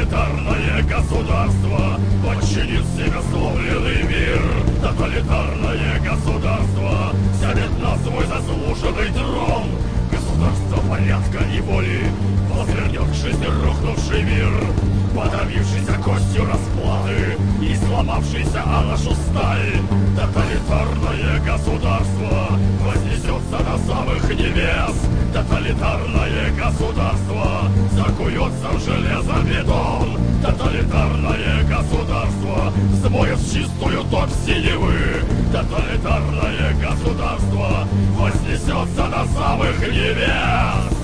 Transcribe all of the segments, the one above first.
Тоталитарное государство подчинит себе сломленный мир. Тоталитарное государство сядет на свой заслуженный трон. Государство порядка и воли возвернет к жизни рухнувший мир, подавившийся костью расплаты и сломавшийся о нашу сталь. Тоталитарное государство вознесется до самых небес. Тоталитарное государство закуется в железобетон. Тоталитарное государство смоет в чистую топь синевы. Тоталитарное государство вознесется до самых небес.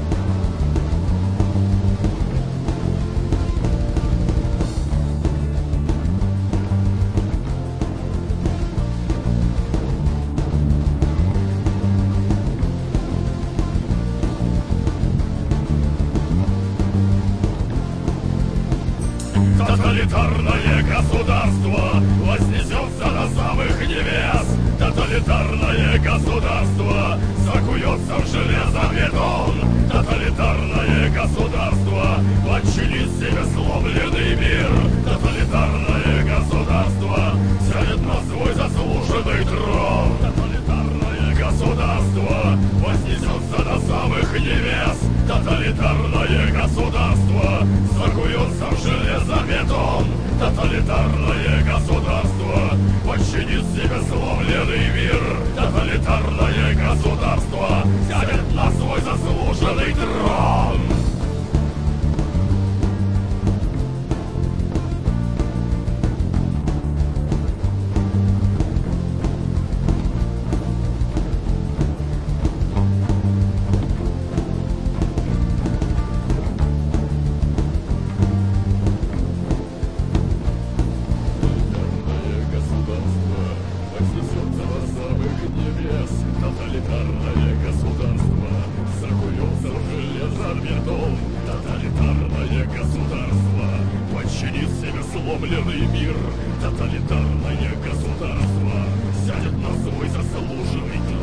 Тоталитарное государство вознесется до самых небес. Тоталитарное государство закуется в железобетон. Тоталитарное государство подчинит себе сломленный мир. Тоталитарное государство сядет на свой заслуженный трон. Тоталитарное государство вознесется до самых небес. Тоталитарное государство закуется в железобетон. Тоталитарное государство подчинит себе сломленный мир. Тоталитарное государство сядет на свой заслуженный трон. Тоталитарное государство закуется в железобетон. Тоталитарное государство подчинит себе сломленный мир. Тоталитарное государство сядет на свой заслуженный трон.